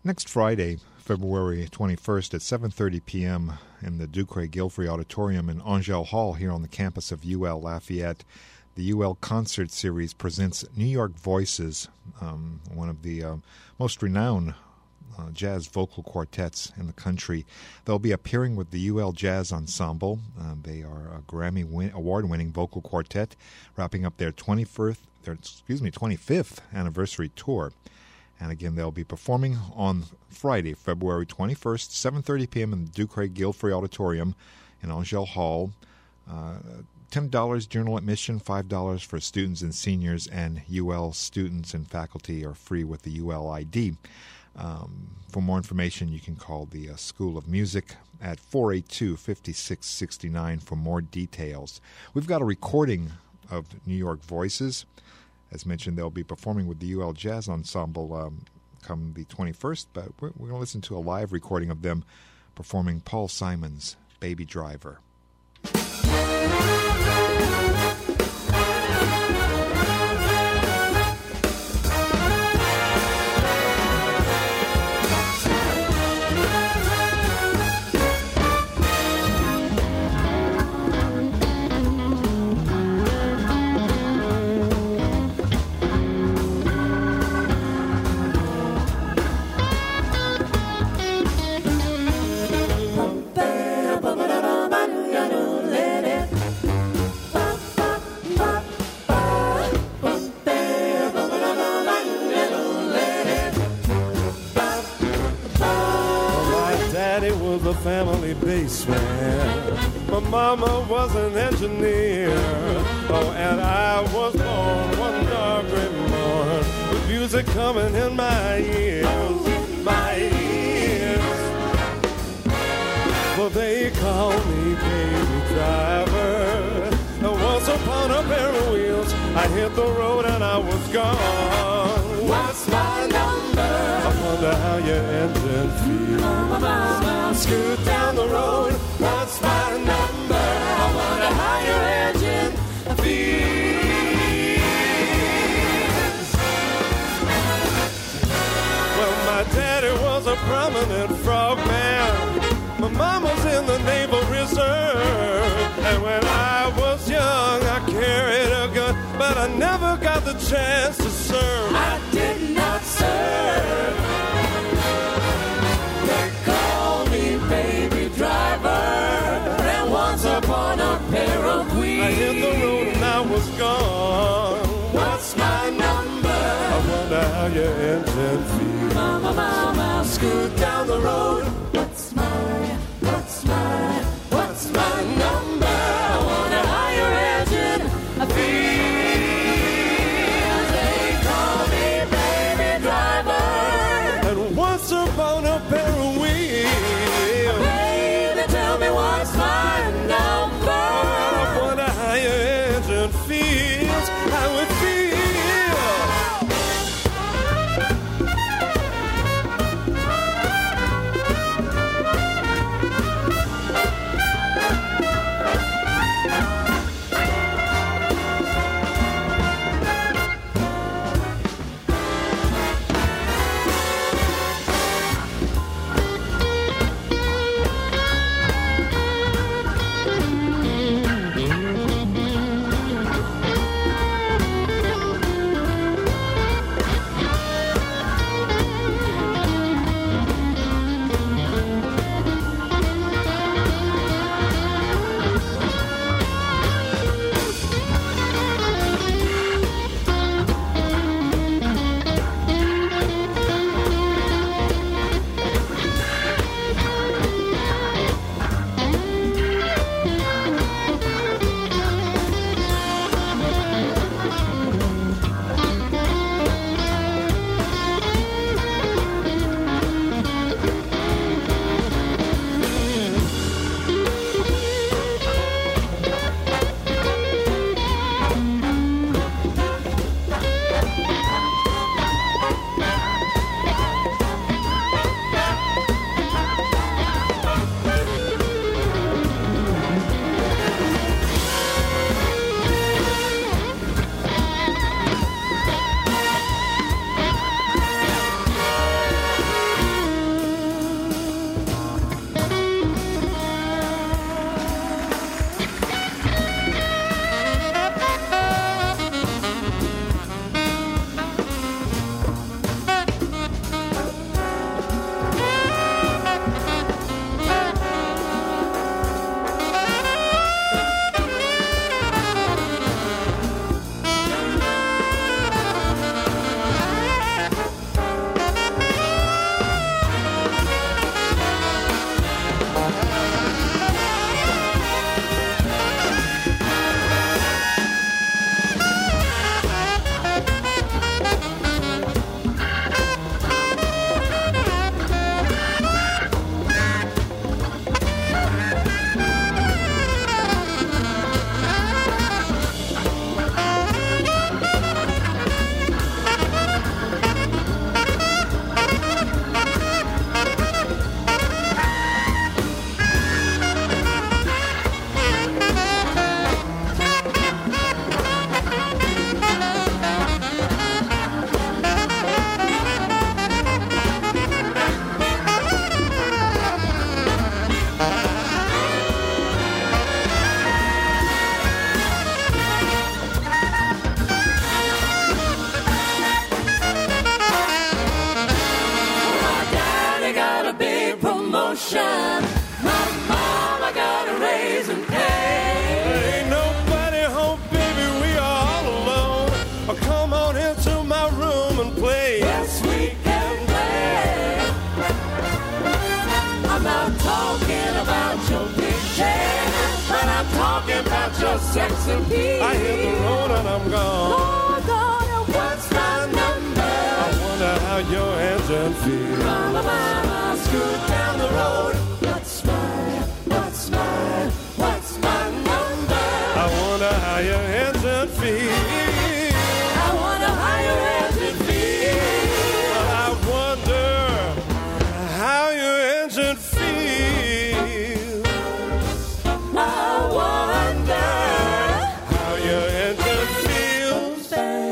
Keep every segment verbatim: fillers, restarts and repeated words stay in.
Next Friday, February twenty-first at seven thirty p.m. in the Ducre Gilfrey Auditorium in Angell Hall here on the campus of U L Lafayette, the U L Concert Series presents New York Voices, um, one of the uh, most renowned uh, jazz vocal quartets in the country. They'll be appearing with the U L Jazz Ensemble. Uh, they are a Grammy win- award-winning vocal quartet, wrapping up their twenty-first, their, excuse me, twenty-fifth anniversary tour. And again, they'll be performing on Friday, February twenty-first, seven thirty p.m. in the Ducre Gilfrey Auditorium in Angell Hall. Uh, ten dollars general admission, five dollars for students and seniors, and U L students and faculty are free with the U L I D. Um, for more information, you can call the uh, School of Music at four eight two, five six six nine for more details. We've got a recording of New York Voices. As mentioned, they'll be performing with the U L Jazz Ensemble um, come the twenty-first, but we're, we're going to listen to a live recording of them performing Paul Simon's Baby Driver. The family baseman. My mama was an engineer. Oh, and I was born one dark gray morn with music coming in my ears, my ears. Well, they call me baby driver. And once upon a pair of wheels, I hit the road and I was gone. What's my number? I wonder how your engine feels. Scoot down the road, what's my number? I wonder how your engine feels. Well, my daddy was a prominent frogman. My mama's in the Naval Reserve. And when I was young, I carried a gun, but I never got the chance to serve. I did not serve. Baby driver, and once upon a pair of wheels, I hit the road and I was gone. What's my number? I wonder how your engine feels. Mama, mama, scoot down the road. What's my, what's my, what's my number? I wonder how your engine feels. They call me baby driver, and once upon a pair of wheels. Tell me what's my number? I wonder how you ocean. My mama got a raising cane. Ain't nobody home, baby, we are all alone. Oh, come on into my room and play. Yes, we can play. I'm not talking about your big chair, but I'm talking about your sex appeal. I hit the road and I'm gone. Lord, Lord, what's my number? I wonder how your engine feels. Mama, mama, scoot down the road. What's my, what's my, what's my number? I wonder how your engine feels. I wonder how your engine feels. I wonder how your engine feels. I wonder how your engine feels.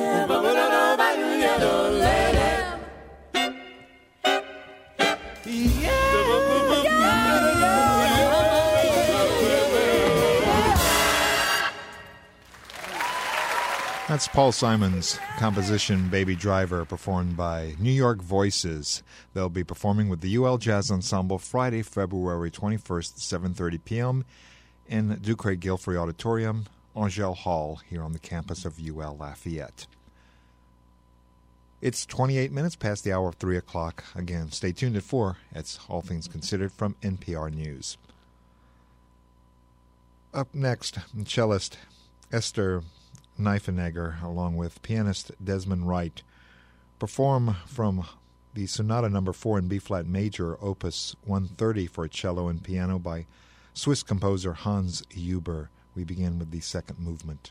That's Paul Simon's composition Baby Driver, performed by New York Voices. They'll be performing with the U L Jazz Ensemble Friday, February twenty-first, seven thirty p.m. in Ducray Gilfrey Auditorium, Angell Hall, here on the campus of U L Lafayette. It's twenty-eight minutes past the hour of three o'clock. Again, stay tuned at four. It's All Things Considered from N P R News. Up next, cellist Esther Niefenegger, along with pianist Desmond Wright, perform from the Sonata Number Four in B-flat major, Opus one thirty for cello and piano by Swiss composer Hans Huber. We begin with the second movement.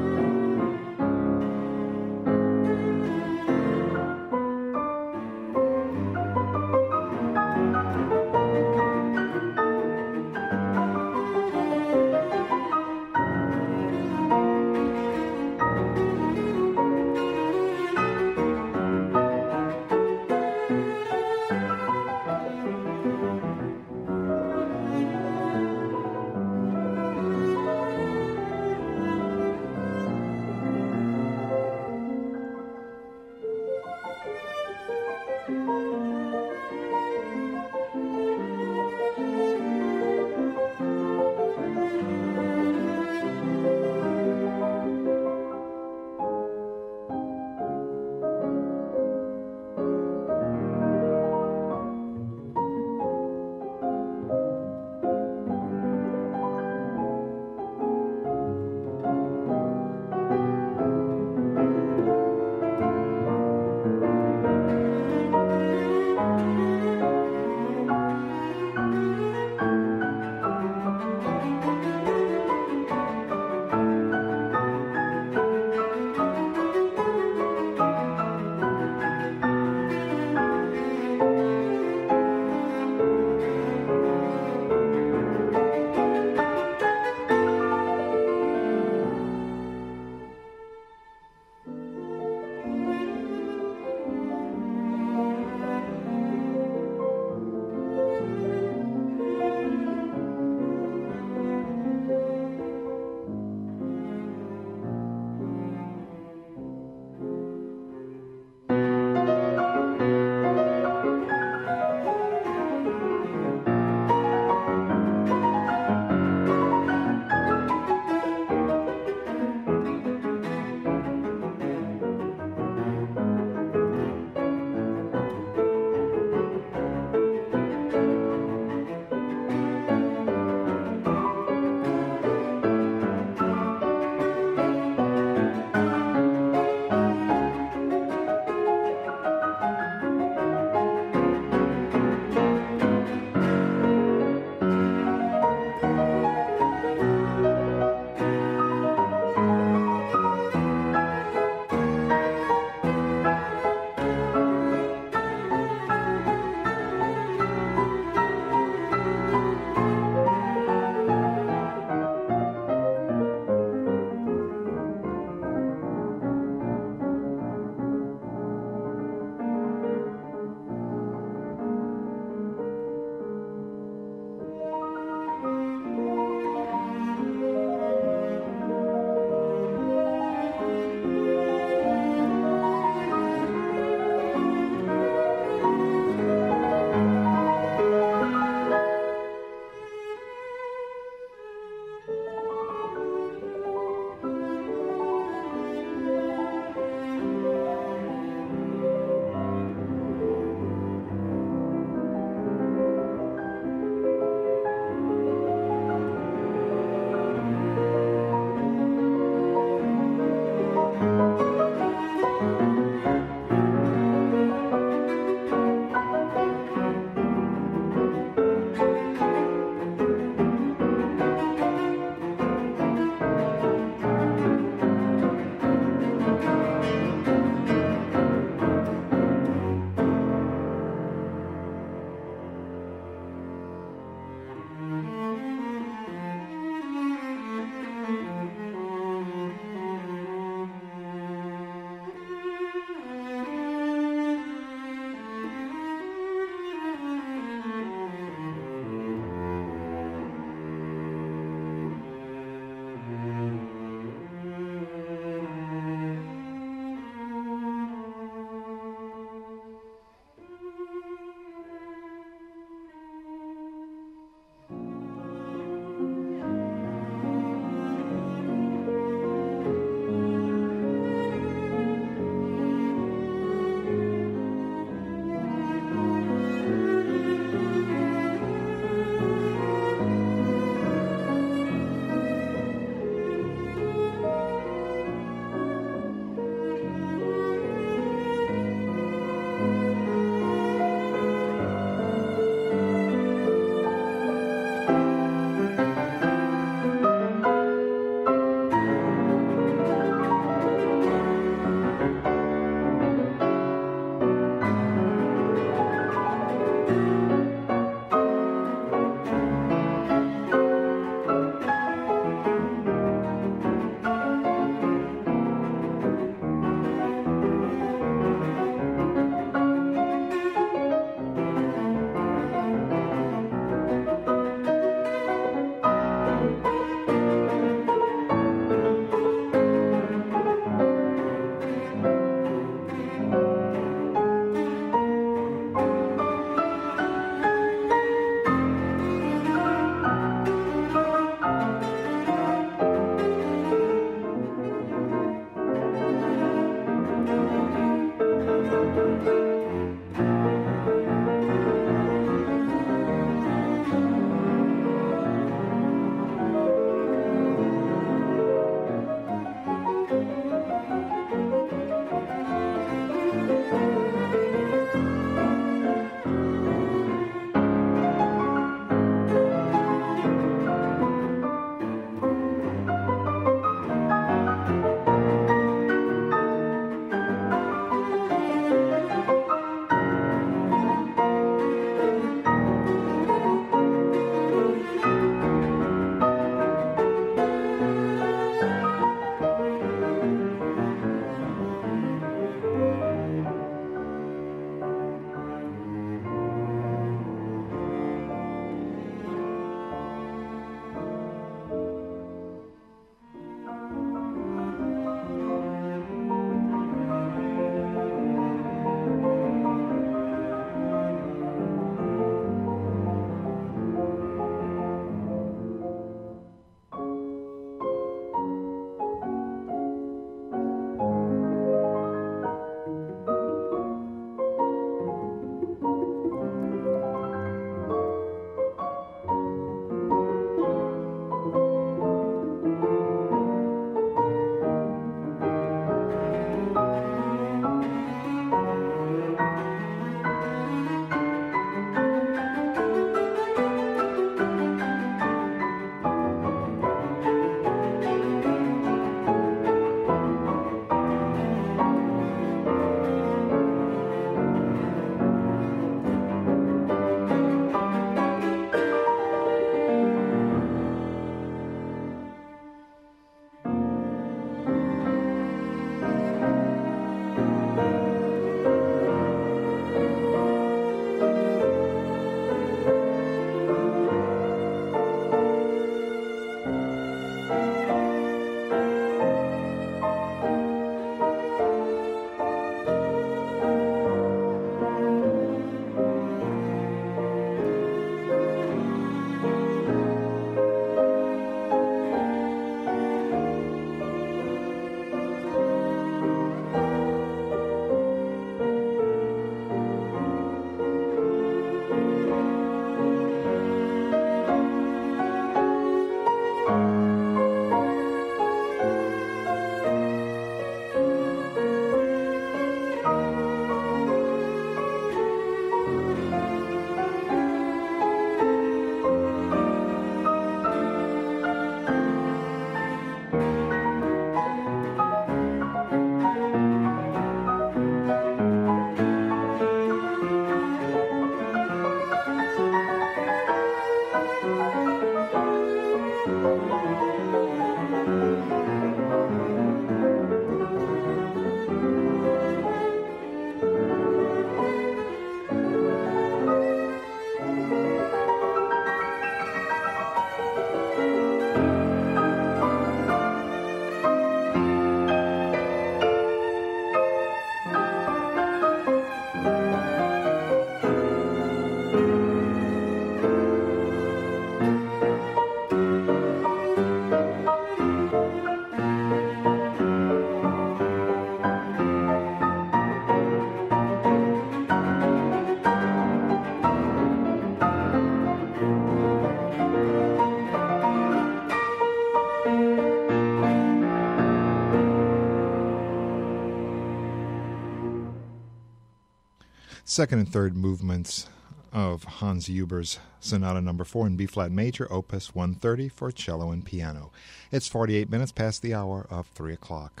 second and third movements of Hans Huber's Sonata Number Four in B-flat major, Opus one thirty for cello and piano. It's forty-eight minutes past the hour of three o'clock.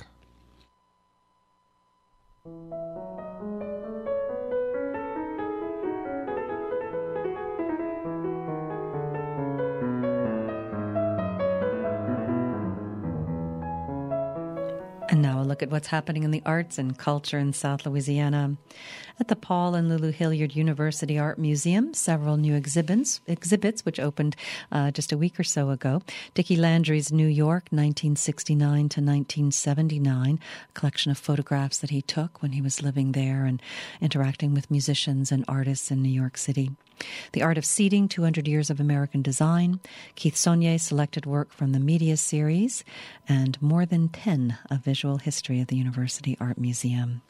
And now a look at what's happening in the arts and culture in South Louisiana. At the Paul and Lulu Hilliard University Art Museum, several new exhibits, exhibits which opened uh, just a week or so ago. Dickie Landry's New York, nineteen sixty-nine to nineteen seventy-nine, a collection of photographs that he took when he was living there and interacting with musicians and artists in New York City. The Art of Seating, two hundred Years of American Design, Keith Saunier selected work from the Media Series, and More Than ten, a visual history of the University Art Museum.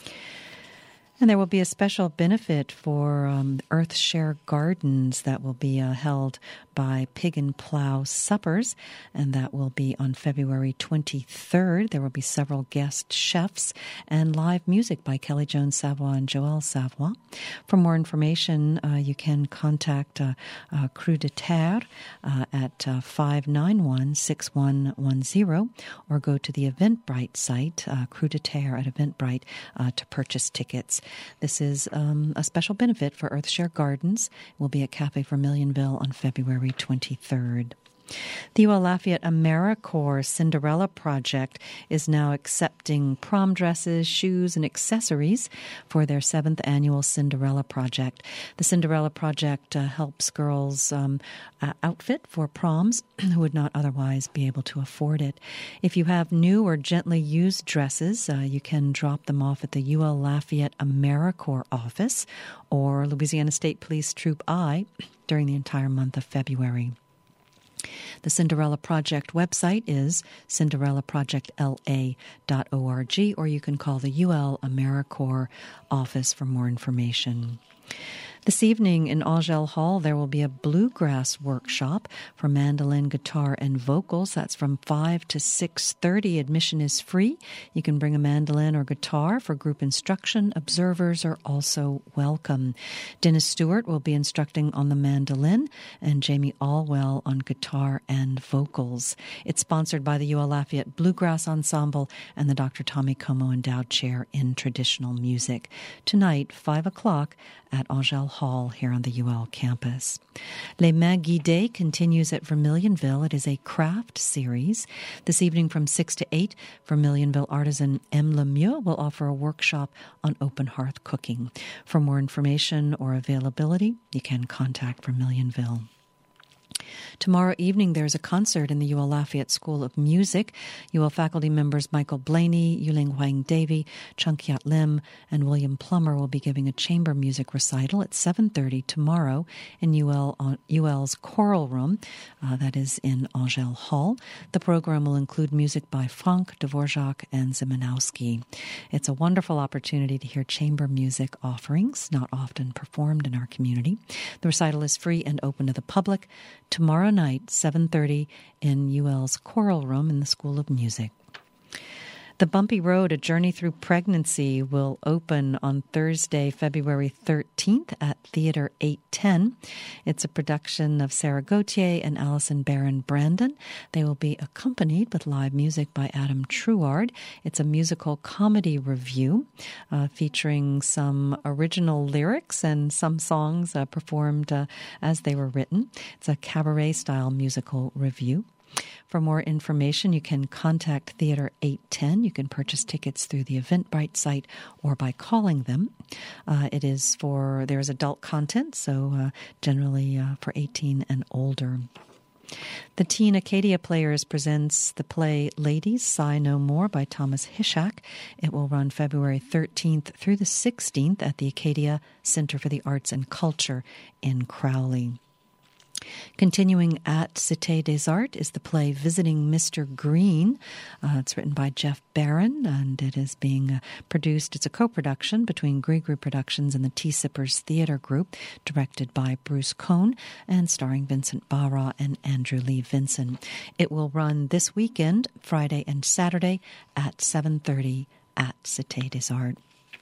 And there will be a special benefit for um, Earthshare Gardens that will be uh, held by Pig and Plow Suppers, and that will be on February twenty-third. There will be several guest chefs and live music by Kelly Jones Savoy and Joël Savoy. For more information, uh, you can contact uh, uh, Cru de Terre uh, at uh, five nine one, six one one zero or go to the Eventbrite site, uh, Cru de Terre at Eventbrite, uh, to purchase tickets. This is um, a special benefit for Earthshare Gardens. It will be at Cafe Vermilionville on February twenty-third. The U L Lafayette AmeriCorps Cinderella Project is now accepting prom dresses, shoes, and accessories for their seventh annual Cinderella Project. The Cinderella Project uh, helps girls um, uh, outfit for proms who would not otherwise be able to afford it. If you have new or gently used dresses, uh, you can drop them off at the U L Lafayette AmeriCorps office or Louisiana State Police Troop I during the entire month of February. The Cinderella Project website is cinderella project l a dot org, or you can call the U L AmeriCorps office for more information. This evening in Angel Hall, there will be a bluegrass workshop for mandolin, guitar, and vocals. That's from five to six thirty. Admission is free. You can bring a mandolin or guitar for group instruction. Observers are also welcome. Dennis Stewart will be instructing on the mandolin and Jamie Allwell on guitar and vocals. It's sponsored by the U L Lafayette Bluegrass Ensemble and the Doctor Tommy Como Endowed Chair in Traditional Music. Tonight, five o'clock, at Angel Hall here on the U L campus. Les Mains Guidées continues at Vermilionville. It is a craft series. This evening from six to eight, Vermilionville artisan M. Lemieux will offer a workshop on open hearth cooking. For more information or availability, you can contact Vermilionville. Tomorrow evening, there's a concert in the U L Lafayette School of Music. U L faculty members Michael Blaney, Yuling Huang Davy, Chung Kyat Lim, and William Plummer will be giving a chamber music recital at seven thirty tomorrow in U L on U L's Choral Room. Uh, that is in Angel Hall. The program will include music by Frank, Dvorak, and Zimanowski. It's a wonderful opportunity to hear chamber music offerings, not often performed in our community. The recital is free and open to the public. Tomorrow night, seven thirty, in U L's Choral Room in the School of Music. The Bumpy Road, A Journey Through Pregnancy, will open on Thursday, February thirteenth at Theater eight ten. It's a production of Sarah Gauthier and Allison Barron Brandon. They will be accompanied with live music by Adam Truard. It's a musical comedy review uh, featuring some original lyrics and some songs uh, performed uh, as they were written. It's a cabaret-style musical review. For more information, you can contact Theater eight ten. You can purchase tickets through the Eventbrite site or by calling them. Uh, it is for, there's adult content, so uh, generally uh, for eighteen and older. The Teen Acadia Players presents the play Ladies, Sigh No More by Thomas Hishak. It will run February thirteenth through the sixteenth at the Acadia Center for the Arts and Culture in Crowley. Continuing at Cité des Arts is the play Visiting Mister Green. Uh, it's written by Jeff Barron, and it is being uh, produced. It's a co-production between Grigru Productions and the Tea Sippers Theater Group, directed by Bruce Cohn and starring Vincent Barra and Andrew Lee Vinson. It will run this weekend, Friday and Saturday, at seven thirty at Cité des Arts.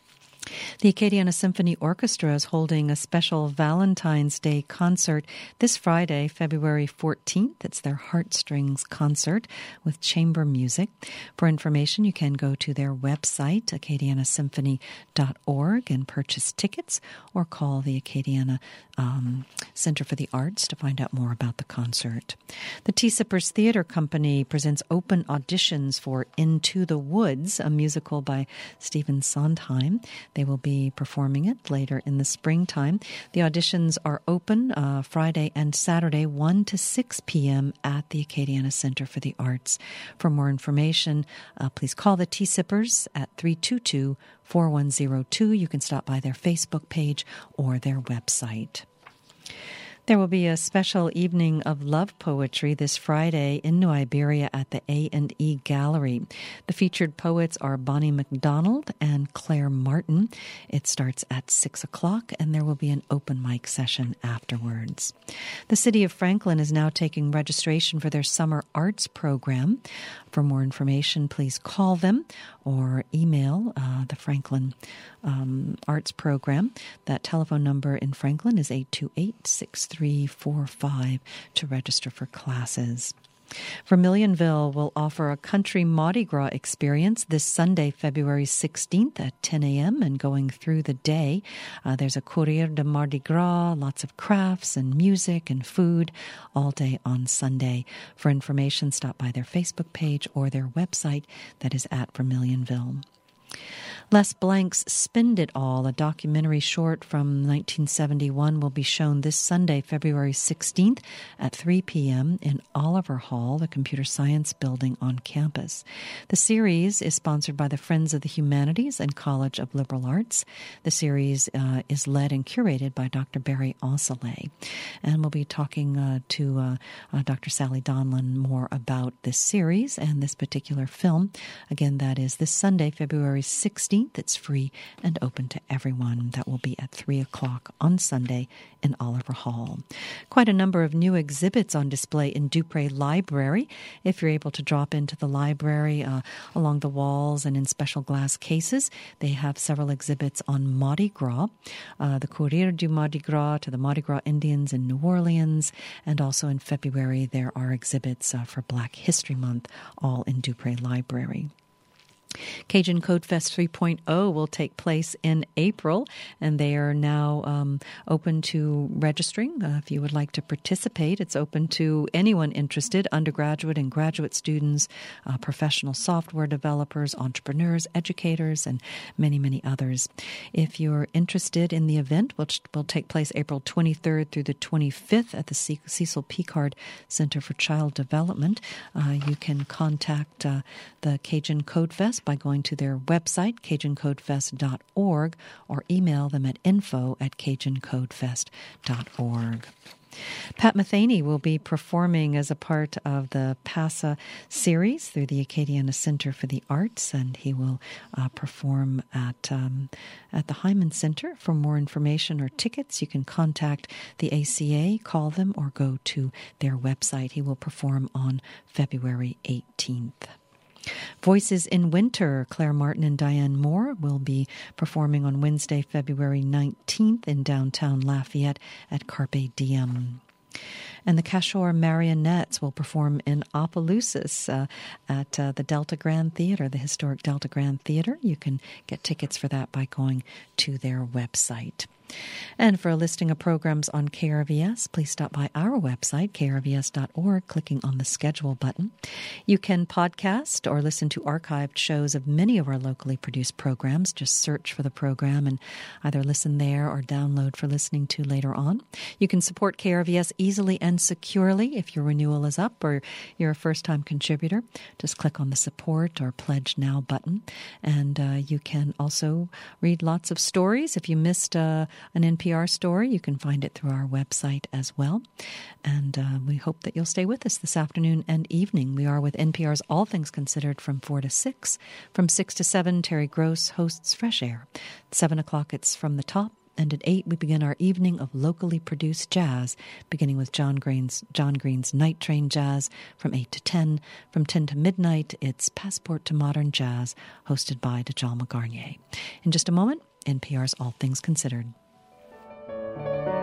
The Acadiana Symphony Orchestra is holding a special Valentine's Day concert this Friday, February fourteenth. It's their Heartstrings concert with chamber music. For information, you can go to their website, acadiana symphony dot org, and purchase tickets, or call the Acadiana um, Center for the Arts to find out more about the concert. The Tea Sippers Theatre Company presents open auditions for Into the Woods, a musical by Stephen Sondheim. They will be performing it later in the springtime. The auditions are open uh, Friday and Saturday, one to six p.m. at the Acadiana Center for the Arts. For more information, uh, please call the Tea Sippers at three two two, four one zero two. You can stop by their Facebook page or their website. There will be a special evening of love poetry this Friday in New Iberia at the A and E Gallery. The featured poets are Bonnie MacDonald and Claire Martin. It starts at six o'clock, and there will be an open mic session afterwards. The City of Franklin is now taking registration for their summer arts program. For more information, please call them or email uh, the Franklin um, Arts Program. That telephone number in Franklin is eight two eight, six three four five to register for classes. Vermilionville will offer a country Mardi Gras experience this Sunday, February sixteenth at ten a.m. and going through the day. Uh, there's a Courrier de Mardi Gras, lots of crafts and music and food all day on Sunday. For information, stop by their Facebook page or their website that is at Vermilionville. Les Blank's Spend It All, a documentary short from nineteen seventy-one, will be shown this Sunday, February sixteenth at three p.m. in Oliver Hall, the Computer Science Building on campus. The series is sponsored by the Friends of the Humanities and College of Liberal Arts. The series uh, is led and curated by Doctor Barry Ossolet. And we'll be talking uh, to uh, uh, Doctor Sally Donlan more about this series and this particular film. Again, that is this Sunday, February sixteenth. It's free and open to everyone. That will be at three o'clock on Sunday in Oliver Hall. Quite a number of new exhibits on display in Dupré Library. If you're able to drop into the library uh, along the walls and in special glass cases, they have several exhibits on Mardi Gras, uh, the Courrier du Mardi Gras to the Mardi Gras Indians in New Orleans, and also in February there are exhibits uh, for Black History Month, all in Dupré Library. Cajun Code Fest three point oh will take place in April, and they are now um, open to registering. Uh, if you would like to participate, it's open to anyone interested, undergraduate and graduate students, uh, professional software developers, entrepreneurs, educators, and many, many others. If you're interested in the event, which will take place April twenty-third through the twenty-fifth at the Cecil Picard Center for Child Development, uh, you can contact uh, the Cajun Code Fest by going to their website, cajun code fest dot org, or email them at info at cajun code fest dot org. Pat Metheny will be performing as a part of the PASA series through the Acadiana Center for the Arts, and he will uh, perform at um, at the Hyman Center. For more information or tickets, you can contact the A C A, call them, or go to their website. He will perform on February eighteenth. Voices in Winter, Claire Martin and Diane Moore will be performing on Wednesday, February nineteenth in downtown Lafayette at Carpe Diem. And the Cashore Marionettes will perform in Opelousas uh, at uh, the Delta Grand Theater, the historic Delta Grand Theater. You can get tickets for that by going to their website. And for a listing of programs on K R V S, please stop by our website, k r v s dot org, clicking on the schedule button. You can podcast or listen to archived shows of many of our locally produced programs. Just search for the program and either listen there or download for listening to later on. You can support K R V S easily and securely if your renewal is up or you're a first-time contributor. Just click on the support or pledge now button. And uh, you can also read lots of stories. If you missed uh, an N P R story, you can find it through our website as well. And uh, we hope that you'll stay with us this afternoon and evening. We are with N P R's All Things Considered from four to six. From six to seven, Terry Gross hosts Fresh Air. At seven o'clock, it's From the Top. And at eight, we begin our evening of locally produced jazz, beginning with John Green's, John Green's Night Train Jazz from eight to ten. From ten to midnight, it's Passport to Modern Jazz, hosted by Djalma Garnier. In just a moment, N P R's All Things Considered.